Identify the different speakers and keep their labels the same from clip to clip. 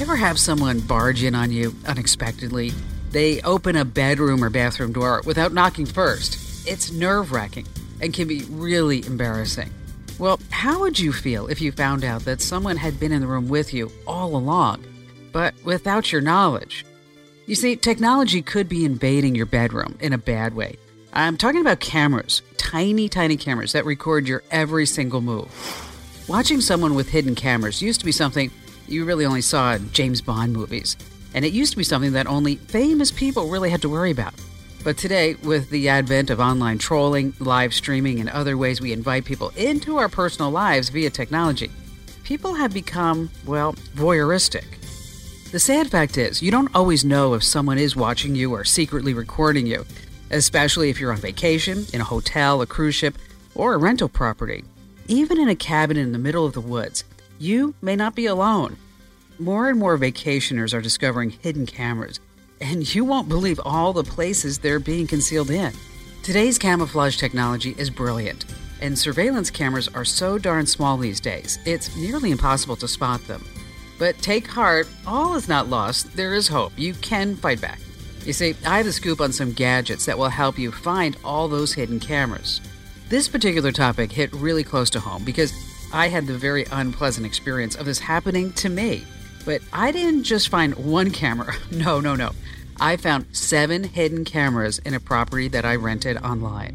Speaker 1: Ever have someone barge in on you unexpectedly? They open a bedroom or bathroom door without knocking first. It's nerve-wracking and can be really embarrassing. Well, how would you feel if you found out that someone had been in the room with you all along, but without your knowledge? You see, technology could be invading your bedroom in a bad way. I'm talking about cameras, tiny cameras that record your every single move. Watching someone with hidden cameras used to be something you really only saw in James Bond movies, and it used to be something that only famous people really had to worry about. But today, with the advent of online trolling, live streaming, and other ways we invite people into our personal lives via technology, people have become, well, voyeuristic. The sad fact is, you don't always know if someone is watching you or secretly recording you, especially if you're on vacation, in a hotel, a cruise ship, or a rental property. Even in a cabin in the middle of the woods, you may not be alone. More and more vacationers are discovering hidden cameras, and you won't believe all the places they're being concealed in. Today's camouflage technology is brilliant, and surveillance cameras are so darn small these days, it's nearly impossible to spot them. But take heart, all is not lost. There is hope. You can fight back. You see, I have the scoop on some gadgets that will help you find all those hidden cameras. This particular topic hit really close to home because I had the very unpleasant experience of this happening to me. But I didn't just find one camera. No. I found 7 hidden cameras in a property that I rented online.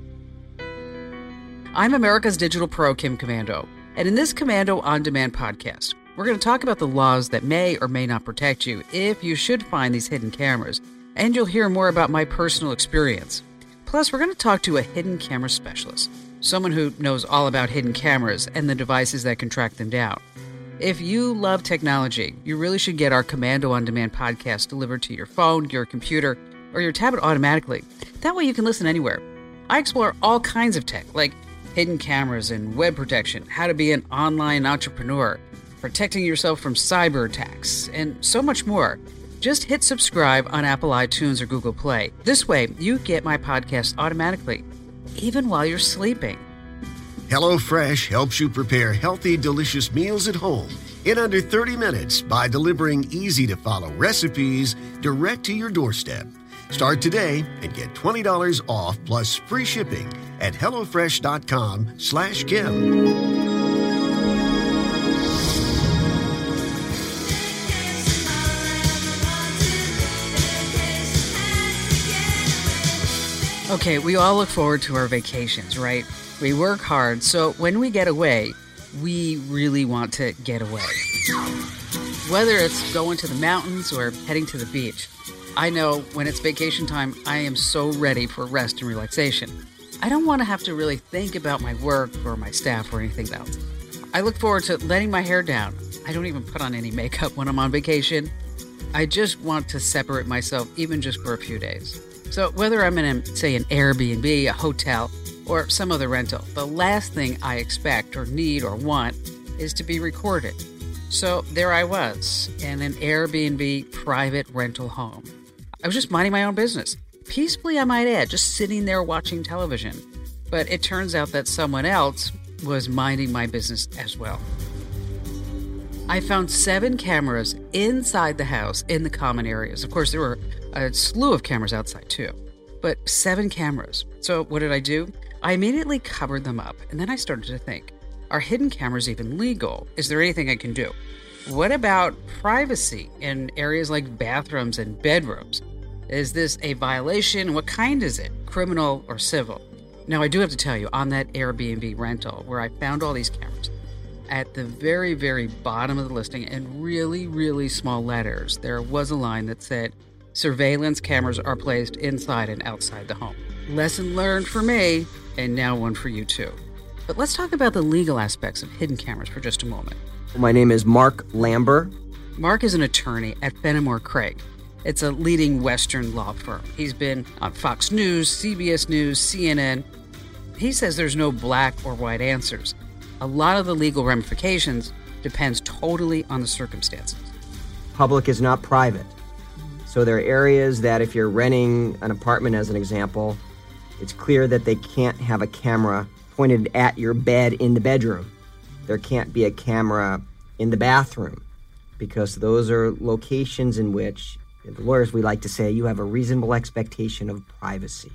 Speaker 1: I'm America's Digital Pro, Kim Komando, and in this Komando On Demand podcast, we're going to talk about the laws that may or may not protect you if you should find these hidden cameras, and you'll hear more about my personal experience. Plus, we're going to talk to a hidden camera specialist, someone who knows all about hidden cameras and the devices that can track them down. If you love technology, you really should get our Komando On Demand podcast delivered to your phone, your computer, or your tablet automatically. That way you can listen anywhere. I explore all kinds of tech, like hidden cameras and web protection, how to be an online entrepreneur, protecting yourself from cyber attacks, and so much more. Just hit subscribe on Apple iTunes or Google Play. This way, you get my podcast automatically, even while you're sleeping.
Speaker 2: HelloFresh helps you prepare healthy, delicious meals at home in under 30 minutes by delivering easy-to-follow recipes direct to your doorstep. Start today and get $20 off plus free shipping at HelloFresh.com/Kim.
Speaker 1: Okay, we all look forward to our vacations, right? We work hard, so when we get away, we really want to get away. Whether it's going to the mountains or heading to the beach, I know when it's vacation time, I am so ready for rest and relaxation. I don't want to have to really think about my work or my staff or anything else. I look forward to letting my hair down. I don't even put on any makeup when I'm on vacation. I just want to separate myself even just for a few days. So whether I'm in, say, an Airbnb, a hotel, or some other rental, the last thing I expect or need or want is to be recorded. So there I was in an Airbnb private rental home. I was just minding my own business. Peacefully, I might add, just sitting there watching television. But it turns out that someone else was minding my business as well. I found 7 cameras inside the house in the common areas. Of course, there were a slew of cameras outside too, but 7 cameras. So what did I do? I immediately covered them up, and then I started to think, are hidden cameras even legal? Is there anything I can do? What about privacy in areas like bathrooms and bedrooms? Is this a violation? What kind is it? Criminal or civil? Now, I do have to tell you, on that Airbnb rental where I found all these cameras, at the very, very bottom of the listing, in really, really small letters, there was a line that said, surveillance cameras are placed inside and outside the home. Lesson learned for me, and now one for you too. But let's talk about the legal aspects of hidden cameras for just a moment.
Speaker 3: My name is Mark Lambert.
Speaker 1: Mark is an attorney at Fenimore Craig. It's a leading Western law firm. He's been on Fox News, CBS News, CNN. He says there's no black or white answers. A lot of the legal ramifications depends totally on the circumstances.
Speaker 3: Public is not private. So there are areas that if you're renting an apartment, as an example, it's clear that they can't have a camera pointed at your bed in the bedroom. There can't be a camera in the bathroom. because those are locations in which, the lawyers, we like to say, you have a reasonable expectation of privacy.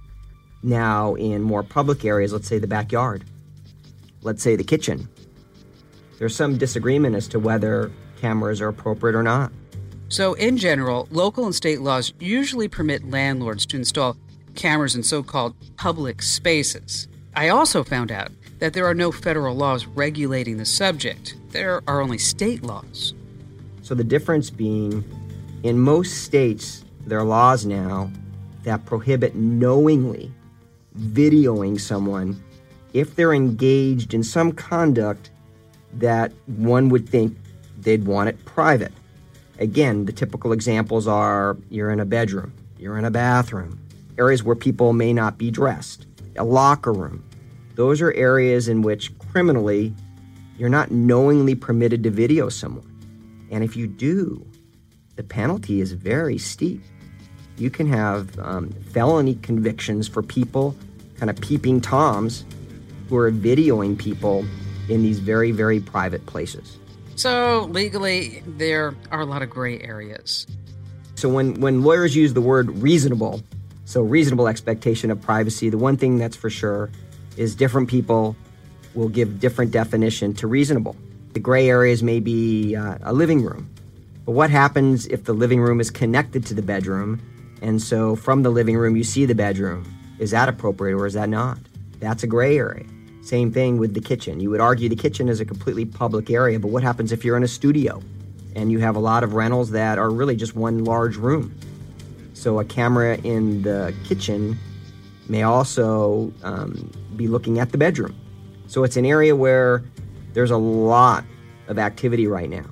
Speaker 3: Now, in more public areas, let's say the backyard, let's say the kitchen, there's some disagreement as to whether cameras are appropriate or not.
Speaker 1: So, in general, local and state laws usually permit landlords to install cameras in so-called public spaces. I also found out that there are no federal laws regulating the subject. There are only state laws.
Speaker 3: So the difference being, in most states, there are laws now that prohibit knowingly videoing someone if they're engaged in some conduct that one would think they'd want it private. Again, the typical examples are you're in a bedroom, you're in a bathroom, areas where people may not be dressed, a locker room. Those are areas in which criminally you're not knowingly permitted to video someone. And if you do, the penalty is very steep. You can have felony convictions for people kind of peeping Toms who are videoing people in these very, very private places.
Speaker 1: So legally, there are a lot of gray areas.
Speaker 3: So when lawyers use the word reasonable, so reasonable expectation of privacy, the one thing that's for sure is different people will give different definition to reasonable. The gray areas may be a living room. But what happens if the living room is connected to the bedroom, and so from the living room you see the bedroom? Is that appropriate or is that not? That's a gray area. Same thing with the kitchen. You would argue the kitchen is a completely public area, but what happens if you're in a studio and you have a lot of rentals that are really just one large room? So a camera in the kitchen may also be looking at the bedroom. So it's an area where there's a lot of activity right now.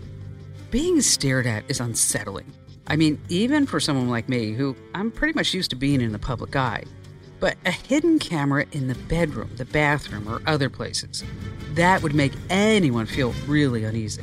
Speaker 1: Being stared at is unsettling. I mean, even for someone like me, who I'm pretty much used to being in the public eye. But a hidden camera in the bedroom, the bathroom, or other places, that would make anyone feel really uneasy.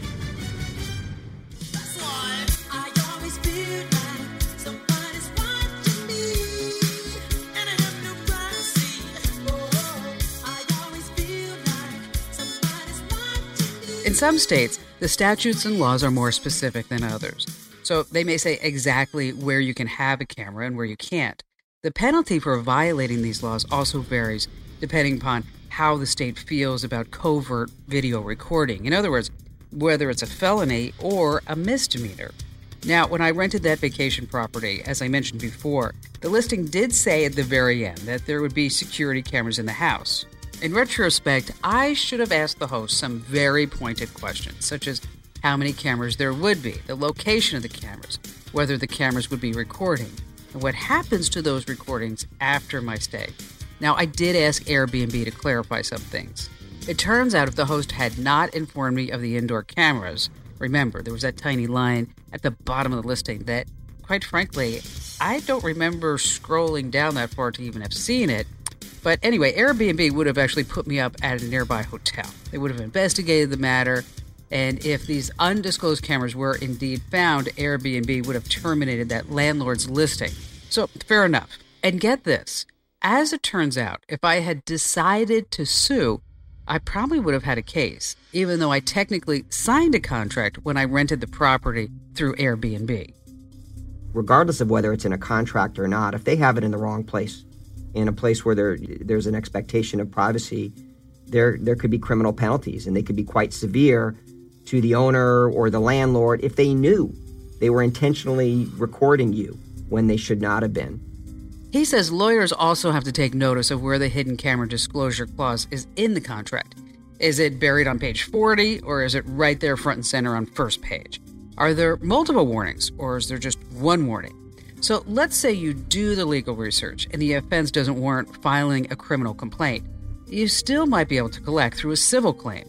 Speaker 1: In some states, the statutes and laws are more specific than others. So they may say exactly where you can have a camera and where you can't. The penalty for violating these laws also varies depending upon how the state feels about covert video recording. In other words, whether it's a felony or a misdemeanor. Now, when I rented that vacation property, as I mentioned before, the listing did say at the very end that there would be security cameras in the house. In retrospect, I should have asked the host some very pointed questions, such as how many cameras there would be, the location of the cameras, whether the cameras would be recording, and what happens to those recordings after my stay. Now, I did ask Airbnb to clarify some things. It turns out if the host had not informed me of the indoor cameras, remember, there was that tiny line at the bottom of the listing that, quite frankly, I don't remember scrolling down that far to even have seen it. But anyway, Airbnb would have actually put me up at a nearby hotel. They would have investigated the matter, and if these undisclosed cameras were indeed found, Airbnb would have terminated that landlord's listing. So, fair enough. And get this, as it turns out, if I had decided to sue, I probably would have had a case, even though I technically signed a contract when I rented the property through Airbnb.
Speaker 3: Regardless of whether it's in a contract or not, if they have it in the wrong place, in a place where there's an expectation of privacy, there could be criminal penalties, and they could be quite severe to the owner or the landlord if they knew they were intentionally recording you when they should not have been.
Speaker 1: He says lawyers also have to take notice of where the hidden camera disclosure clause is in the contract. Is it buried on page 40, or is it right there front and center on first page? Are there multiple warnings, or is there just one warning? So let's say you do the legal research and the offense doesn't warrant filing a criminal complaint. You still might be able to collect through a civil claim.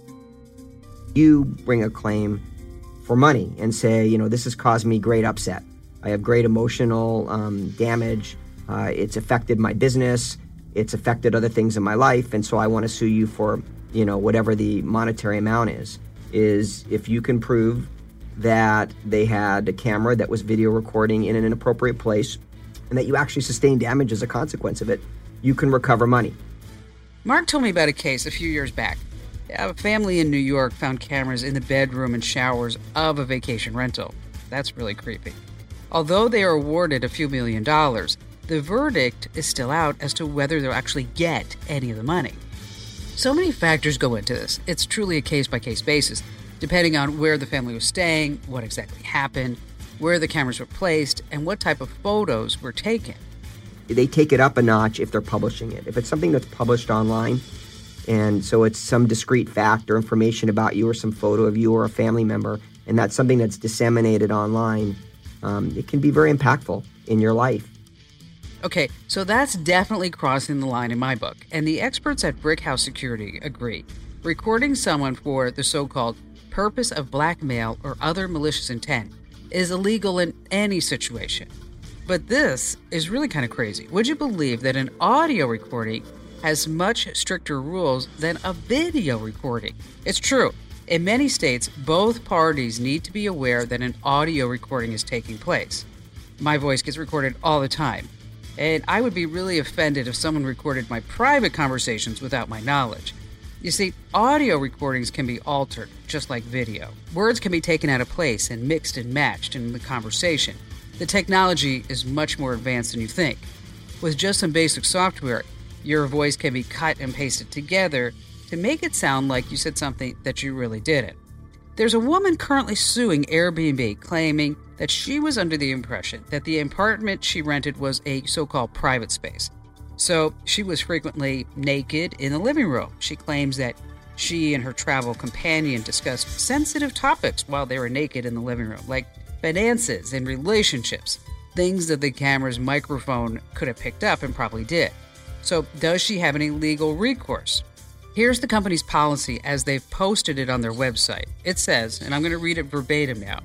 Speaker 3: You bring a claim for money and say, this has caused me great upset. I have great emotional damage. It's affected my business. It's affected other things in my life. And so I want to sue you for, whatever the monetary amount is if you can prove that they had a camera that was video recording in an inappropriate place and that you actually sustained damage as a consequence of it, you can recover money.
Speaker 1: Mark told me about a case a few years back. A family in New York found cameras in the bedroom and showers of a vacation rental. That's really creepy. Although they are awarded a few $1 million, the verdict is still out as to whether they'll actually get any of the money. So many factors go into this. It's truly a case-by-case basis, depending on where the family was staying, what exactly happened, where the cameras were placed, and what type of photos were taken.
Speaker 3: They take it up a notch if they're publishing it. If it's something that's published online, and so it's some discrete fact or information about you or some photo of you or a family member, and that's something that's disseminated online, it can be very impactful in your life.
Speaker 1: Okay, so that's definitely crossing the line in my book, and the experts at Brick House Security agree. Recording someone for the so-called purpose of blackmail or other malicious intent is illegal in any situation. But this is really kind of crazy. Would you believe that an audio recording has much stricter rules than a video recording? It's true. In many states, both parties need to be aware that an audio recording is taking place. My voice gets recorded all the time, and I would be really offended if someone recorded my private conversations without my knowledge. You see, audio recordings can be altered, just like video. Words can be taken out of place and mixed and matched in the conversation. The technology is much more advanced than you think. With just some basic software, your voice can be cut and pasted together to make it sound like you said something that you really didn't. There's a woman currently suing Airbnb, claiming that she was under the impression that the apartment she rented was a so-called private space. So she was frequently naked in the living room. She claims that she and her travel companion discussed sensitive topics while they were naked in the living room, like finances and relationships, things that the camera's microphone could have picked up and probably did. So does she have any legal recourse? Here's the company's policy as they've posted it on their website. It says, and I'm going to read it verbatim now,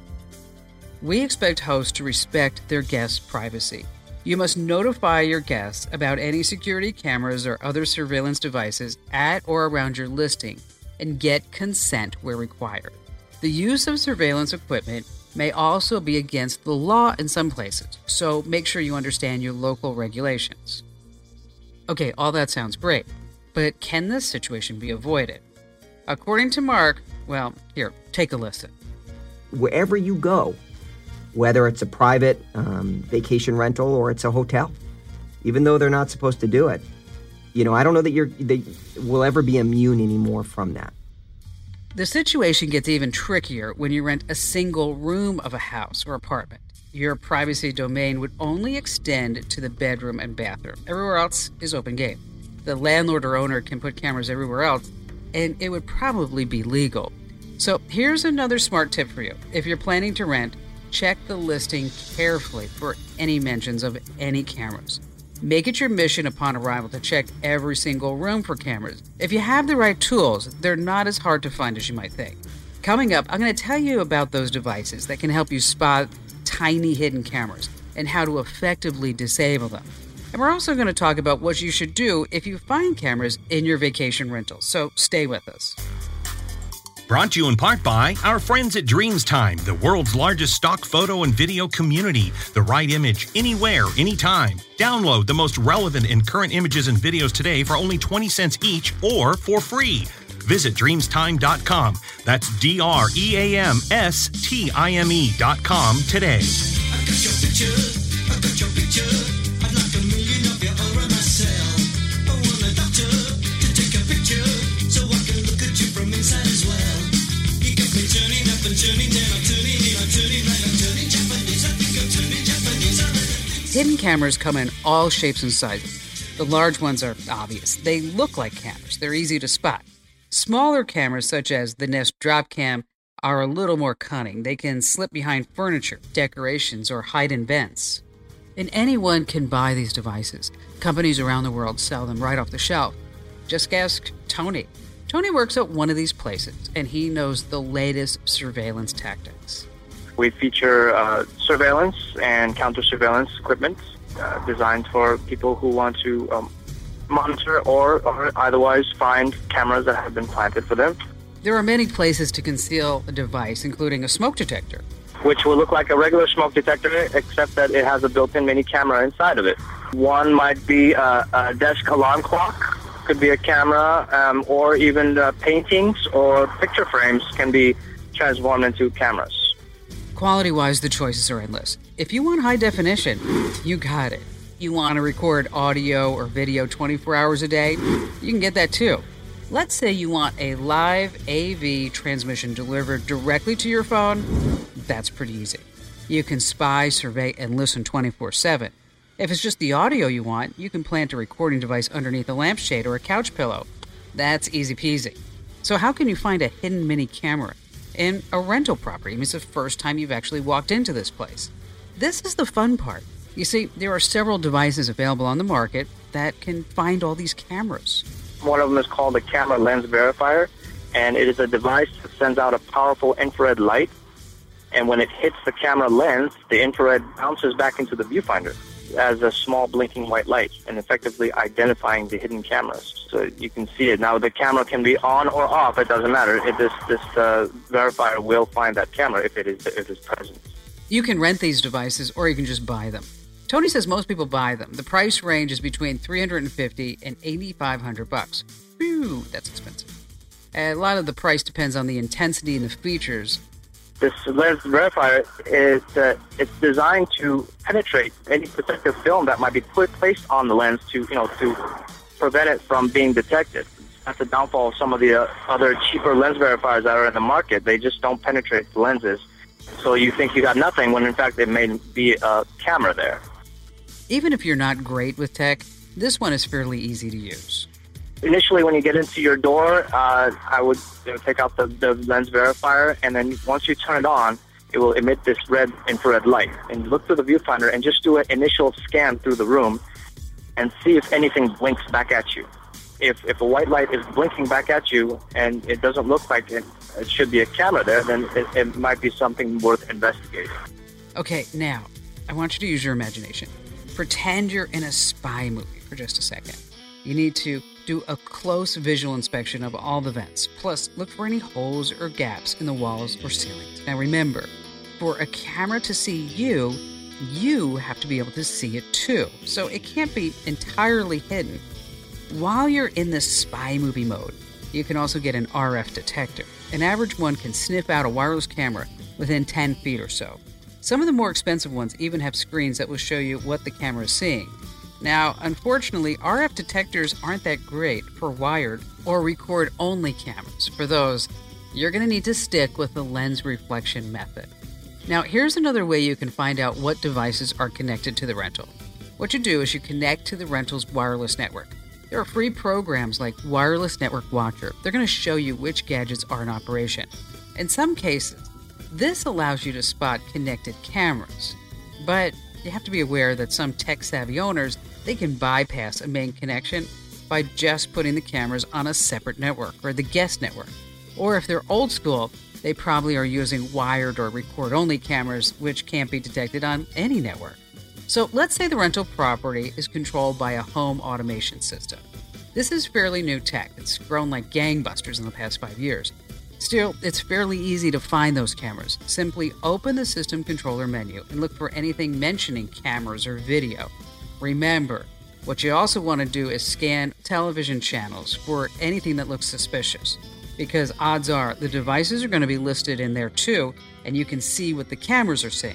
Speaker 1: "We expect hosts to respect their guests' privacy. You must notify your guests about any security cameras or other surveillance devices at or around your listing and get consent where required. The use of surveillance equipment may also be against the law in some places, so make sure you understand your local regulations." Okay, all that sounds great, but can this situation be avoided? According to Mark, well, here, take a listen.
Speaker 3: Wherever you go, whether it's a private vacation rental or it's a hotel, even though they're not supposed to do it, I don't know that they will ever be immune anymore from that.
Speaker 1: The situation gets even trickier when you rent a single room of a house or apartment. Your privacy domain would only extend to the bedroom and bathroom. Everywhere else is open game. The landlord or owner can put cameras everywhere else, and it would probably be legal. So here's another smart tip for you. If you're planning to rent, check the listing carefully for any mentions of any cameras. Make it your mission upon arrival to check every single room for cameras. If you have the right tools, they're not as hard to find as you might think. Coming up, I'm going to tell you about those devices that can help you spot tiny hidden cameras and how to effectively disable them. And we're also going to talk about what you should do if you find cameras in your vacation rental. So stay with us.
Speaker 4: Brought to you in part by our friends at DreamsTime, the world's largest stock photo and video community. The right image, anywhere, anytime. Download the most relevant and current images and videos today for only 20 cents each or for free. Visit DreamsTime.com. That's DreamsTime.com today.
Speaker 5: I got your picture. I'd like 1 million of you all around myself. I want a doctor to take a picture so I can look at you from inside as well. You got me turning up and turning down, I'm turning in, I'm turning right, I'm turning Japanese. I think I'm turning Japanese.
Speaker 1: Hidden cameras come in all shapes and sizes. The large ones are obvious. They look like cameras. They're easy to spot. Smaller cameras, such as the Nest Dropcam, are a little more cunning. They can slip behind furniture, decorations, or hide in vents. And anyone can buy these devices. Companies around the world sell them right off the shelf. Just ask Tony. Tony works at one of these places, and he knows the latest surveillance tactics.
Speaker 6: We feature surveillance and counter-surveillance equipment designed for people who want to monitor or otherwise find cameras that have been planted for them.
Speaker 1: There are many places to conceal a device, including a smoke detector,
Speaker 6: which will look like a regular smoke detector, except that it has a built-in mini camera inside of it. One might be a desk alarm clock. could be a camera, or even paintings or picture frames can be transformed into cameras.
Speaker 1: Quality-wise, the choices are endless. If you want high definition, you got it. You want to record audio or video 24 hours a day, you can get that too. Let's say you want a live AV transmission delivered directly to your phone. That's pretty easy. You can spy, survey, and listen 24/7. If it's just the audio you want, you can plant a recording device underneath a lampshade or a couch pillow. That's easy peasy. So how can you find a hidden mini camera in a rental property? I mean, it's the first time you've actually walked into this place. This is the fun part. You see, there are several devices available on the market that can find all these cameras.
Speaker 6: One of them is called the Camera Lens Verifier, and it is a device that sends out a powerful infrared light, and when it hits the camera lens, the infrared bounces back into the viewfinder as a small blinking white light, and effectively identifying the hidden cameras. So you can see it. Now, the camera can be on or off. It doesn't matter. This verifier will find that camera if it is present.
Speaker 1: You can rent these devices, or you can just buy them. Tony says most people buy them. The price range is between $350 and $8,500. Phew, that's expensive. A lot of the price depends on the intensity and the features.
Speaker 6: This lens verifier is it's designed to penetrate any protective film that might be placed on the lens to prevent it from being detected. That's the downfall of some of the other cheaper lens verifiers that are in the market. They just don't penetrate the lenses, so you think you got nothing when in fact there may be a camera there.
Speaker 1: Even if you're not great with tech, this one is fairly easy to use.
Speaker 6: Initially, when you get into your door, I would take out the lens verifier, and then once you turn it on, it will emit this red infrared light. And look through the viewfinder and just do an initial scan through the room and see if anything blinks back at you. If a white light is blinking back at you and it doesn't look like it should be a camera there, then it might be something worth investigating.
Speaker 1: Okay, now, I want you to use your imagination. Pretend you're in a spy movie for just a second. You need to do a close visual inspection of all the vents. Plus, look for any holes or gaps in the walls or ceilings. Now remember, for a camera to see you, you have to be able to see it too. So it can't be entirely hidden. While you're in this spy movie mode, you can also get an RF detector. An average one can sniff out a wireless camera within 10 feet or so. Some of the more expensive ones even have screens that will show you what the camera is seeing. Now, unfortunately, RF detectors aren't that great for wired or record-only cameras. For those, you're going to need to stick with the lens reflection method. Now, here's another way you can find out what devices are connected to the rental. What you do is you connect to the rental's wireless network. There are free programs like Wireless Network Watcher. They're going to show you which gadgets are in operation. In some cases, this allows you to spot connected cameras. But you have to be aware that some tech-savvy owners, they can bypass a main connection by just putting the cameras on a separate network or the guest network. Or if they're old school, they probably are using wired or record-only cameras which can't be detected on any network. So let's say the rental property is controlled by a home automation system. This is fairly new tech. It's grown like gangbusters in the past 5 years. Still, it's fairly easy to find those cameras. Simply open the system controller menu and look for anything mentioning cameras or video. Remember, what you also want to do is scan television channels for anything that looks suspicious, because odds are the devices are going to be listed in there too, and you can see what the cameras are seeing.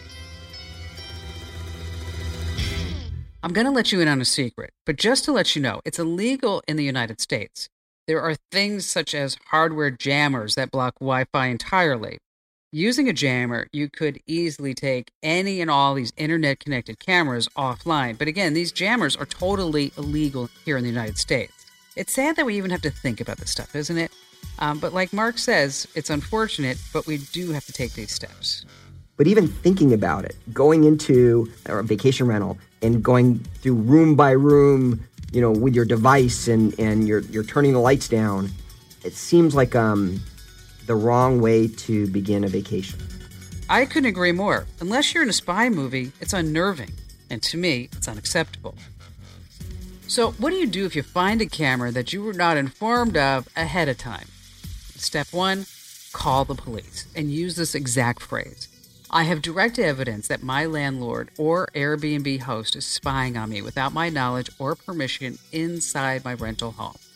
Speaker 1: I'm going to let you in on a secret, but just to let you know, it's illegal in the United States. There are things such as hardware jammers that block Wi-Fi entirely. Using a jammer, you could easily take any and all these internet-connected cameras offline. But again, these jammers are totally illegal here in the United States. It's sad that we even have to think about this stuff, isn't it? But like Mark says, it's unfortunate, but we do have to take these steps.
Speaker 3: But even thinking about it, going into a vacation rental and going through room by room, with your device and you're turning the lights down, it seems like the wrong way to begin a vacation.
Speaker 1: I couldn't agree more. Unless you're in a spy movie, it's unnerving. And to me, it's unacceptable. So what do you do if you find a camera that you were not informed of ahead of time? Step 1, call the police and use this exact phrase. I have direct evidence that my landlord or Airbnb host is spying on me without my knowledge or permission inside my rental home.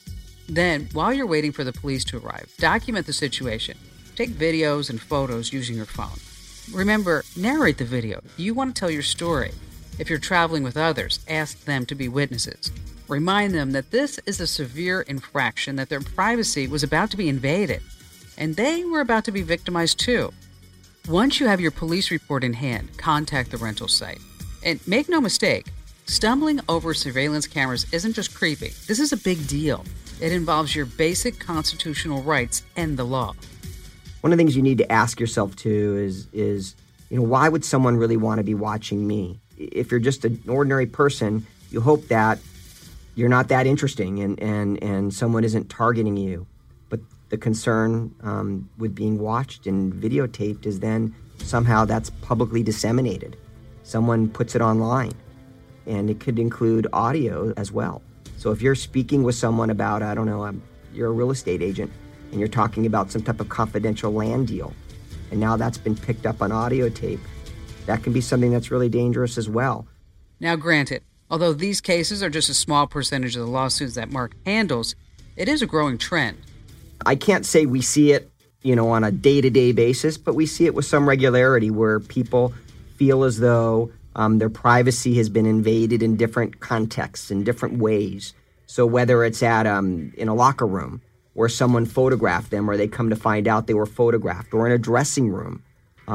Speaker 1: Then, while you're waiting for the police to arrive, document the situation. Take videos and photos using your phone. Remember, narrate the video. You want to tell your story. If you're traveling with others, ask them to be witnesses. Remind them that this is a severe infraction, that their privacy was about to be invaded, and they were about to be victimized too. Once you have your police report in hand, contact the rental site. And make no mistake, stumbling over surveillance cameras isn't just creepy. This is a big deal. It involves your basic constitutional rights and the law.
Speaker 3: One of the things you need to ask yourself too is why would someone really want to be watching me? If you're just an ordinary person, you hope that you're not that interesting and someone isn't targeting you. But the concern with being watched and videotaped is then somehow that's publicly disseminated. Someone puts it online, and it could include audio as well. So if you're speaking with someone about, you're a real estate agent, and you're talking about some type of confidential land deal, and now that's been picked up on audio tape, that can be something that's really dangerous as well.
Speaker 1: Now, granted, although these cases are just a small percentage of the lawsuits that Mark handles, it is a growing trend.
Speaker 3: I can't say we see it, on a day-to-day basis, but we see it with some regularity where people feel as though their privacy has been invaded in different contexts, in different ways. So whether it's at in a locker room where someone photographed them or they come to find out they were photographed, or in a dressing room,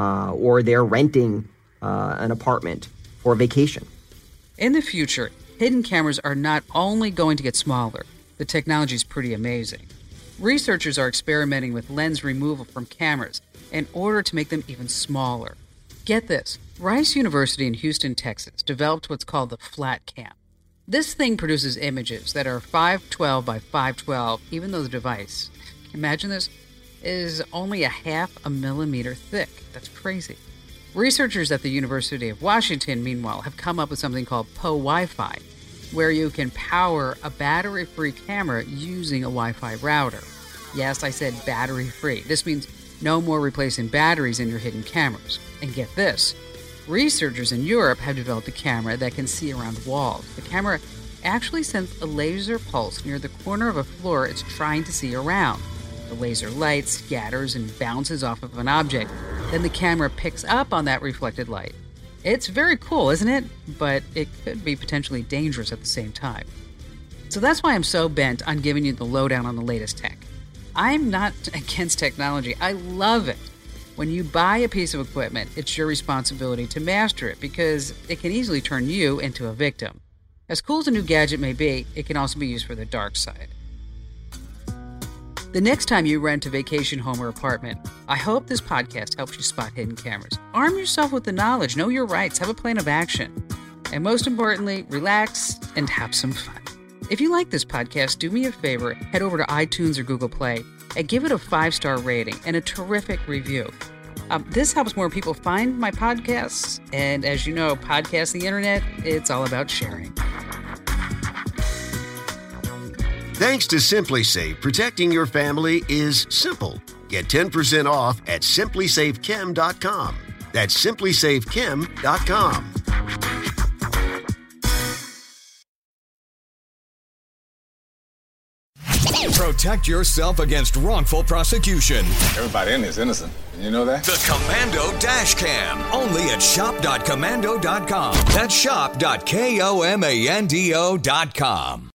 Speaker 3: or they're renting an apartment for vacation.
Speaker 1: In the future, hidden cameras are not only going to get smaller, the technology is pretty amazing. Researchers are experimenting with lens removal from cameras in order to make them even smaller. Get this, Rice University in Houston, Texas developed what's called the flat cam. This thing produces images that are 512 by 512, even though the device, imagine this, is only a 0.5 millimeter thick. That's crazy. Researchers at the University of Washington, meanwhile, have come up with something called PoWi-Fi, where you can power a battery-free camera using a Wi-Fi router. Yes, I said battery-free. This means no more replacing batteries in your hidden cameras. And get this, researchers in Europe have developed a camera that can see around walls. The camera actually sends a laser pulse near the corner of a floor it's trying to see around. The laser light scatters and bounces off of an object. Then the camera picks up on that reflected light. It's very cool, isn't it? But it could be potentially dangerous at the same time. So that's why I'm so bent on giving you the lowdown on the latest tech. I'm not against technology. I love it. When you buy a piece of equipment, it's your responsibility to master it because it can easily turn you into a victim. As cool as a new gadget may be, it can also be used for the dark side. The next time you rent a vacation home or apartment, I hope this podcast helps you spot hidden cameras. Arm yourself with the knowledge, know your rights, have a plan of action. And most importantly, relax and have some fun. If you like this podcast, do me a favor, head over to iTunes or Google Play and give it a 5-star rating and a terrific review. This helps more people find my podcasts. And as you know, podcasts, the internet, it's all about sharing.
Speaker 2: Thanks to SimpliSafe, protecting your family is simple. Get 10% off at simplysafechem.com. That's simplysafechem.com.
Speaker 7: Protect yourself against wrongful prosecution.
Speaker 8: Everybody in is innocent. You know that?
Speaker 7: The Commando Dash Cam. Only at shop.commando.com. That's shop.commando.com.